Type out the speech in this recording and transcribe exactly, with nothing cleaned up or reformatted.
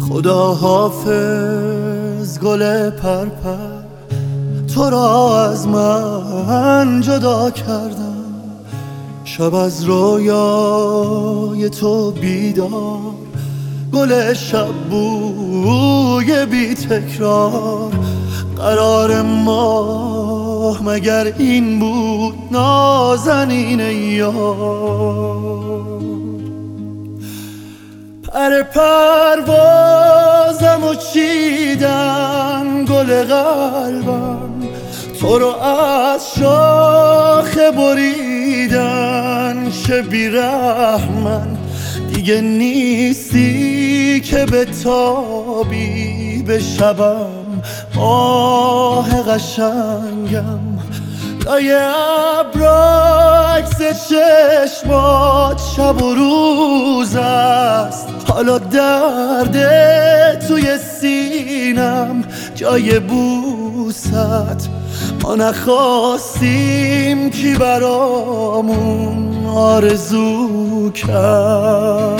خدا حافظ گل پرپر، تو را از من جدا کردم. شب از رویای تو بیدار، گل شب بوی بی تکرار. قرار ما مگر این بود نازنین یار؟ پر پروازم و چیدن گل قلبم، تو رو از شاخه بریدن. چه بیرحمن دیگه نیستی که به تابی به شبم ماه قشنگم. لای ابرا عکس چشمات شب و روز است. حالا درد توی سینم جای بوست. ما نخواستیم کی برامون آرزو کرد.